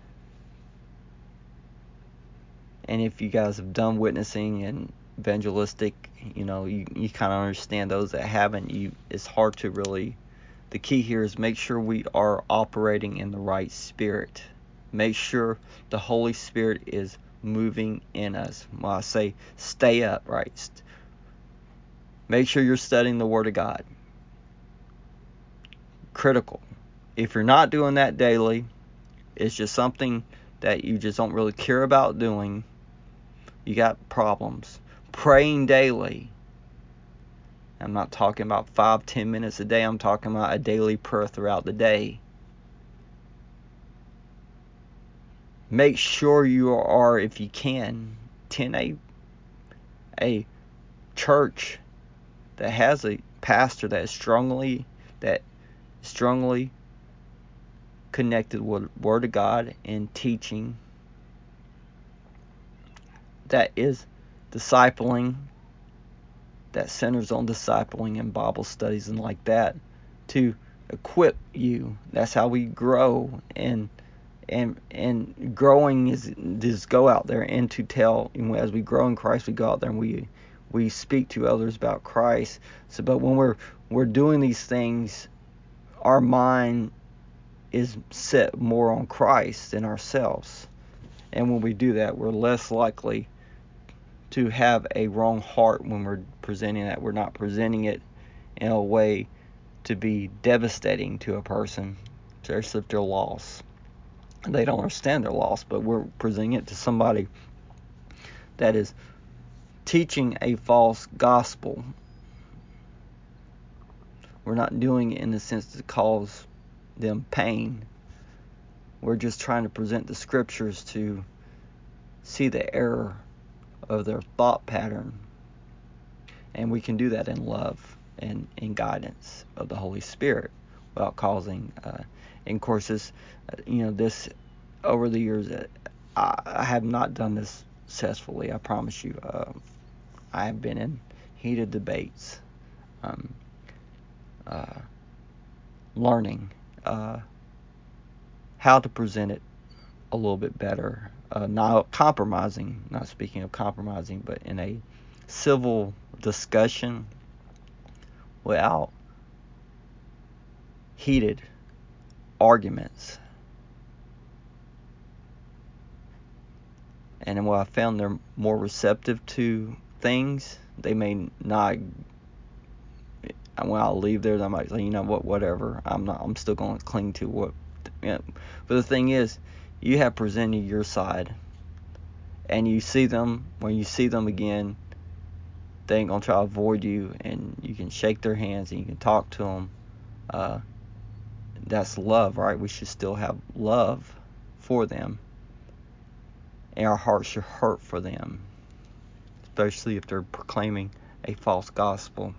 and if you guys have done witnessing and evangelistic, you know, you, you kind of understand those that haven't. You, it's hard to really, the key here is make sure we are operating in the right spirit. Make sure the Holy Spirit is moving in us. Well, I say stay up, right? Make sure you're studying the Word of God. Critical. If you're not doing that daily, it's just something that you just don't really care about doing, you got problems. Praying daily. I'm not talking about five, ten minutes a day. I'm talking about a daily prayer throughout the day. Make sure you are, if you can, attend a, a church that has a pastor that is strongly that strongly connected with Word of God and teaching, that is discipling, that centers on discipling and Bible studies and like that, to equip you. That's how we grow, and and and growing is just go out there and to tell. As we grow in Christ, we go out there and we we speak to others about Christ. So, but when we're we're doing these things, our mind is set more on Christ than ourselves, and when we do that, we're less likely to have a wrong heart when we're presenting that. We're not presenting it in a way to be devastating to a person, especially if they're lost. They don't understand they're lost, but we're presenting it to somebody that is teaching a false gospel. We're not doing it in the sense to cause them pain. We're just trying to present the scriptures to see the error of their thought pattern. And we can do that in love and in guidance of the Holy Spirit without causing, uh, and of course, this, uh, you know, this, over the years, uh, I, I have not done this successfully, I promise you. Uh, I have been in heated debates, um, uh, learning uh, how to present it a little bit better, uh, not compromising, not speaking of compromising, but in a civil discussion without heated arguments. And then what I found, they're more receptive to things. They may not, when I leave there, I might say, you know what, whatever. I'm not. I'm still going to cling to what. You know. But the thing is, you have presented your side, and you see them when you see them again. They ain't gonna try to avoid you, and you can shake their hands and you can talk to them. Uh, that's love, right? We should still have love for them, and our hearts should hurt for them, especially if they're proclaiming a false gospel.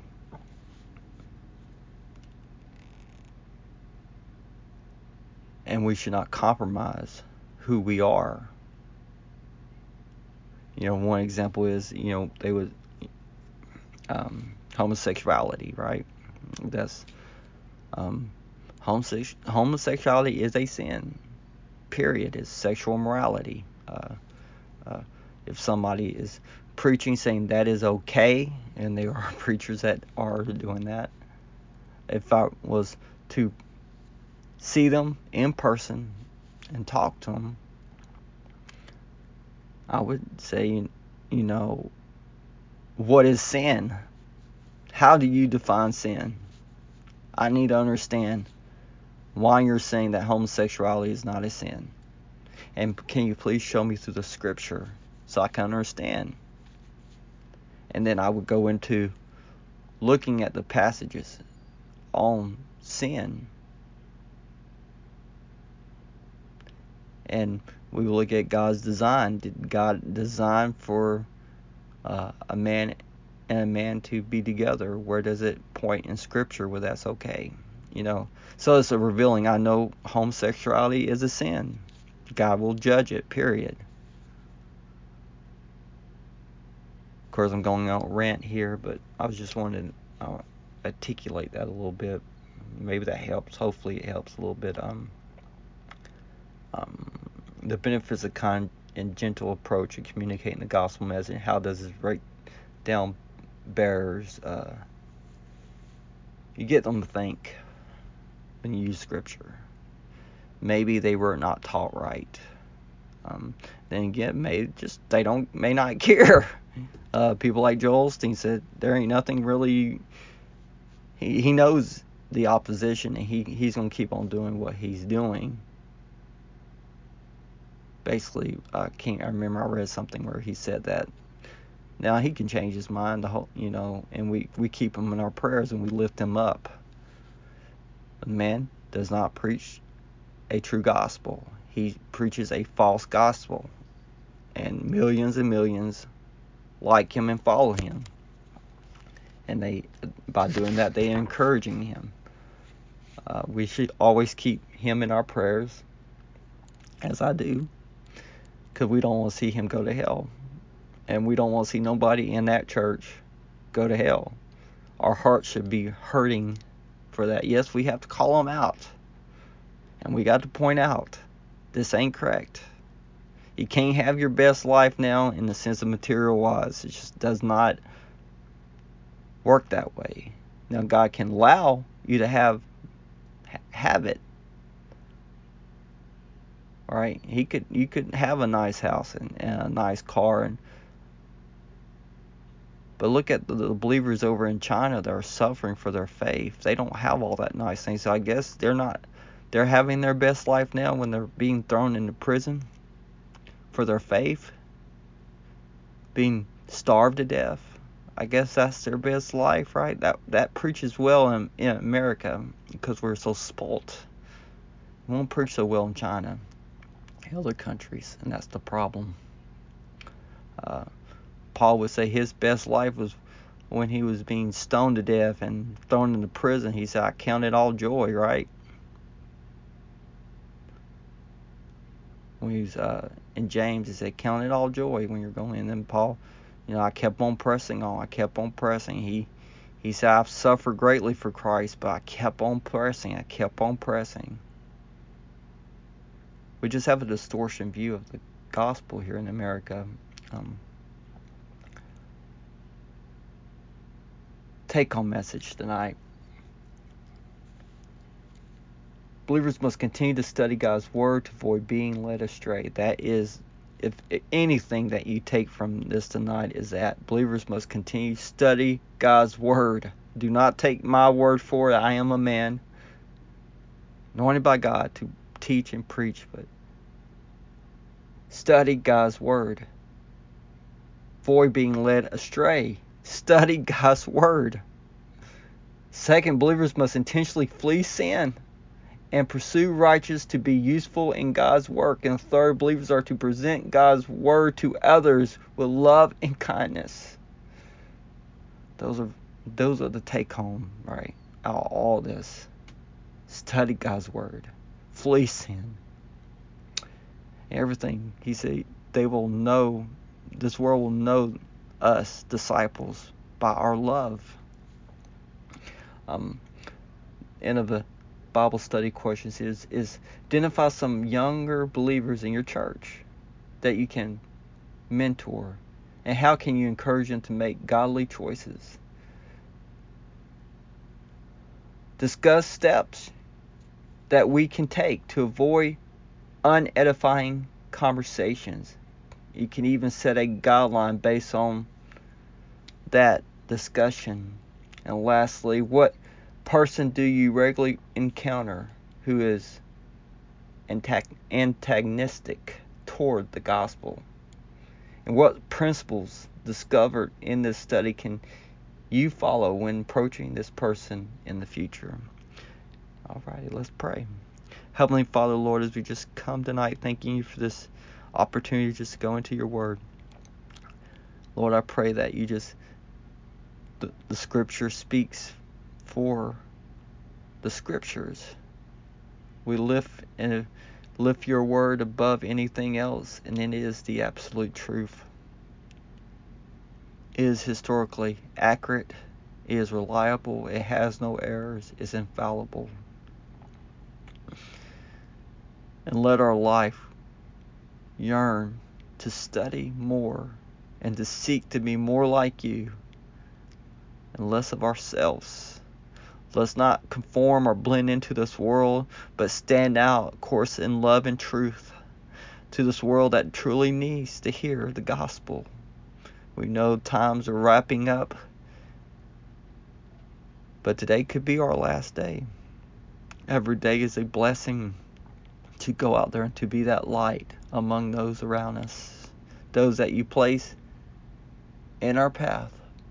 And we should not compromise who we are. You know, one example is, you know, they would um, homosexuality, right? That's um, homose- homosexuality is a sin. Period. It's sexual immorality. Uh, uh, if somebody is preaching saying that is okay, and there are preachers that are doing that, if I was to see them in person and talk to them, I would say, you know, what is sin? How do you define sin? I need to understand why you're saying that homosexuality is not a sin. And can you please show me through the scripture so I can understand? And then I would go into looking at the passages on sin. And we will look at God's design. Did God design for uh, a man and a man to be together? Where does it point in scripture where that's okay? You know, so it's a revealing. I know homosexuality is a sin. God will judge it, period. Of course, I'm going on rant here, but I was just wanting to uh, articulate that a little bit. Maybe that helps. Hopefully it helps a little bit. Um, um, the benefits of kind and gentle approach in communicating the gospel message. How does this break down bearers? Uh, you get them to think when you use scripture. Maybe they were not taught right. Um, then again, may just they don't may not care. Uh, people like Joel Osteen said there ain't nothing really. He he knows the opposition, and he he's gonna keep on doing what he's doing. Basically, I can't. I remember I read something where he said that now he can change his mind. The whole, you know, and we we keep him in our prayers and we lift him up. The man does not preach a true gospel. He preaches a false gospel, and millions and millions like him and follow him. And they, by doing that, they are encouraging him. Uh, we should always keep him in our prayers, as I do, because we don't want to see him go to hell. And we don't want to see nobody in that church go to hell. Our hearts should be hurting for that. Yes, we have to call them out. And we got to point out, this ain't correct. You can't have your best life now in the sense of material wise. It just does not work that way. Now, God can allow you to have have it. All right, he could you could have a nice house and, and a nice car, and but look at the, the believers over in China that are suffering for their faith. They don't have all that nice things. So I guess they're not they're having their best life now when they're being thrown into prison for their faith, being starved to death. I guess that's their best life, right? That that preaches well in, in America because we're so spoilt. It won't preach so well in China, other countries, and that's the problem. Uh, Paul would say his best life was when he was being stoned to death and thrown into prison. He said, I count it all joy, right? When he was uh, in James, he said, count it all joy when you're going. And then Paul, you know, I kept on pressing on. I kept on pressing. He he said, I've suffered greatly for Christ, but I kept on pressing. I kept on pressing. We just have a distortion view of the gospel here in America. Um, take-home message tonight. Believers must continue to study God's Word to avoid being led astray. That is, if anything that you take from this tonight is that believers must continue to study God's Word. Do not take my word for it. I am a man anointed by God to teach and preach, but study God's Word. Avoid being led astray. Study God's Word. Second, believers must intentionally flee sin and pursue righteousness to be useful in God's work. And third, believers are to present God's Word to others with love and kindness. Those are those are the take-home, right? All, all this. Study God's Word. Flee sin. Everything. He said, they will know, this world will know us, disciples, by our love. Um, end of the Bible study questions is, is identify some younger believers in your church that you can mentor, and how can you encourage them to make godly choices. Discuss steps that we can take to avoid unedifying conversations. You can even set a guideline based on that discussion And lastly, what person do you regularly encounter who is antagonistic toward the gospel? And what principles discovered in this study can you follow when approaching this person in the future? Alrighty, let's pray. Heavenly Father, Lord, as we just come tonight, thanking you for this opportunity just to go into your word. Lord, I pray that you just, the, the scripture speaks for the scriptures. We lift and lift your word above anything else, and it is the absolute truth. It is historically accurate, it is reliable, it has no errors, it's infallible. And let our life yearn to study more and to seek to be more like you and less of ourselves. Let's not conform or blend into this world, but stand out, of course, in love and truth to this world that truly needs to hear the gospel. We know times are wrapping up, but today could be our last day. Every day is a blessing to go out there and to be that light among those around us, those that you place in our path.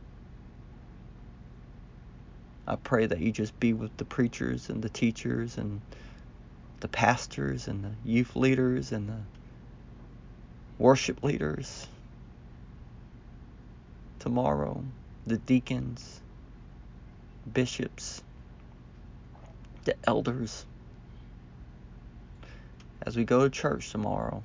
I pray that you just be with the preachers and the teachers and the pastors and the youth leaders and the worship leaders tomorrow, the deacons, bishops, the elders, as we go to church tomorrow,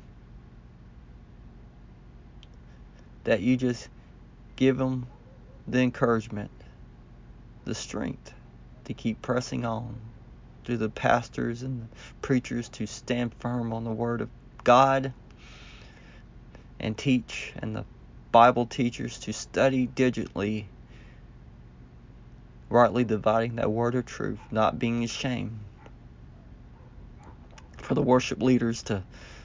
that you just give them the encouragement, the strength to keep pressing on, to the pastors and the preachers to stand firm on the word of God and teach, and the Bible teachers to study diligently, rightly dividing that word of truth, not being ashamed. For the worship leaders to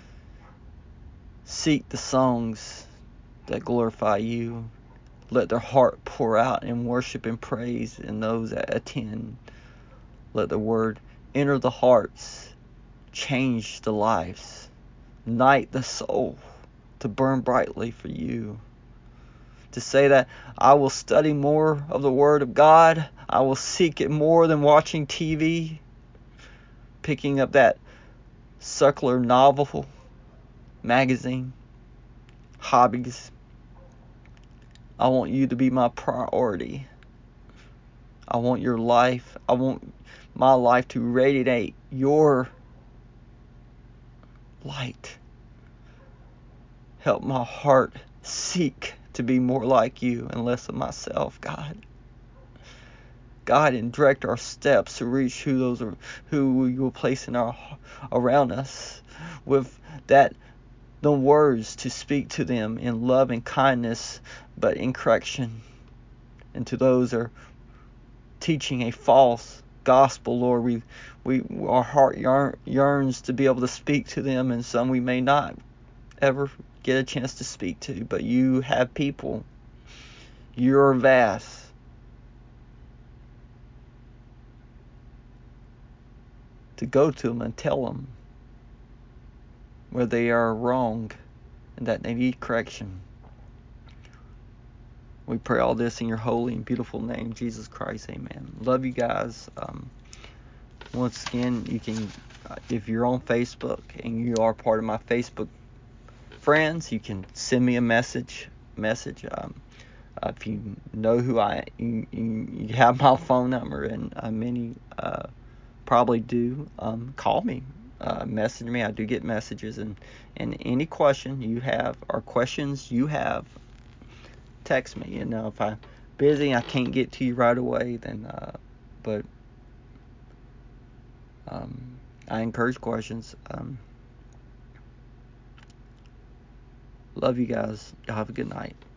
seek the songs that glorify you. Let their heart pour out in worship and praise in those that attend. Let the word enter the hearts, change the lives, ignite the soul to burn brightly for you. To say that I will study more of the word of God. I will seek it more than watching T V, picking up that secular novel, magazine, hobbies. I want you to be my priority. I want your life. I want my life to radiate your light. Help my heart seek to be more like you and less of myself, God. God, and direct our steps to reach who those are, who you will place in our around us, with that the words to speak to them in love and kindness, but in correction. And to those that are teaching a false gospel, Lord, we we our heart yearn, yearns to be able to speak to them, and some we may not ever get a chance to speak to, but you have people. You're vast. To go to them and tell them where they are wrong and that they need correction. We pray all this in your holy and beautiful name, Jesus Christ. Amen. Love you guys. Um, once again, you can, uh, if you're on Facebook and you are part of my Facebook friends, you can send me a message. Message. Um, uh, if you know who I, you, you, you have my phone number, and uh, many uh, probably do. Um, call me. Uh, message me. I do get messages, and, and any question you have or questions you have, text me. You know, if I'm busy, I can't get to you right away, then, uh, but um, I encourage questions. Um, love you guys. Y'all have a good night.